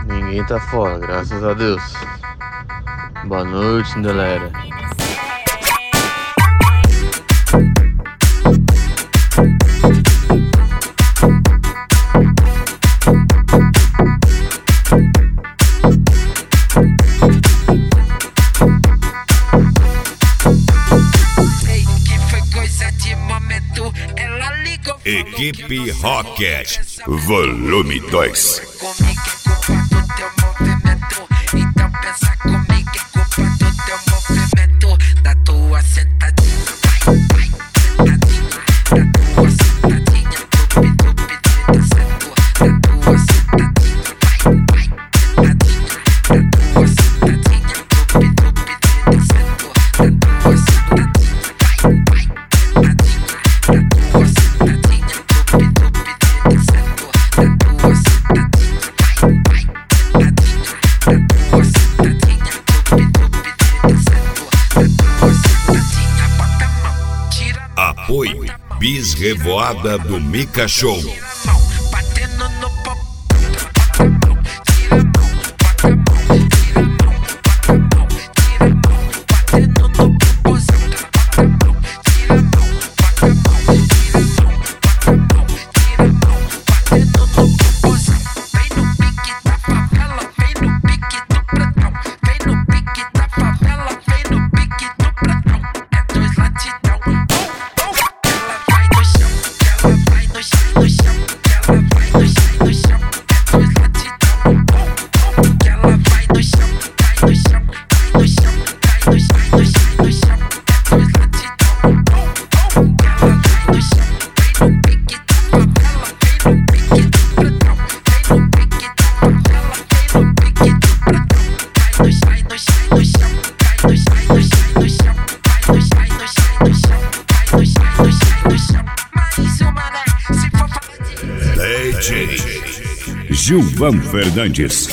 Ninguém tá fora, graças a Deus. Boa noite, galera. Equipe Rocket, volume 2. Comigo é culpa do teu movimento. Então pensa comigo é culpa do teu movimento. Da tua sentadinha, vai, sentadinha. Da tua sentadinha, tupi, tupi, tá certo. Da tua sentadinha, vai, sentadinha. Da tua sentadinha, tupi, tupi, tá certo. Da tua sentadinha, vai, sentadinha. Da tua sentadinha, tupi, tupi, tá certo. Da tua sentadinha, vai, sentadinha. Da tua sentadinha, tupi, tupi, tá certo. Da tua sentadinha, bota a mão, tira a mão. Apoio Bis Revoada do Mica Show. Tira a mão, batendo no pop. Bota a mão, tira a mão, bota a mão, tira a mão, bota a mão, tira a mão, batendo no popozão. Bota a mão, tira a mão, bota a mão, tira a mão, bota a mão, tira a mão, batendo no popozão. Vem no pique da favela, vem no pique do pretão. Vem no pique da favela, vem no pique do pretão. É dois latidão. Ela vai no chão, ela vai no chão, no chão. Ela vai no chão, no chão. É dois latidão. Ela vai no chão, vai no chão, vai no chão, vai no chão, no chão, no chão. É dois latidão. Ela vai no chão, vem no pique da favela, vem no pique do pretão. Vem no pique da favela, vem no pique do pretão. Vai no chão, no chão, no chão. Vai no chão, no chão, no chão. Vai no chão, no chão, no chão. Vai no chão, no chão, no chão. Mas o mané, se for falar de DJ Gilvan Fernandes.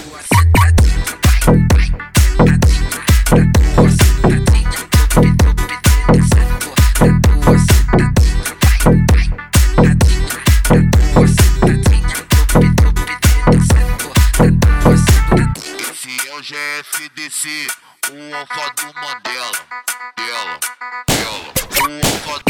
Esse é o GFDC, o alfa do Mandela. O alfa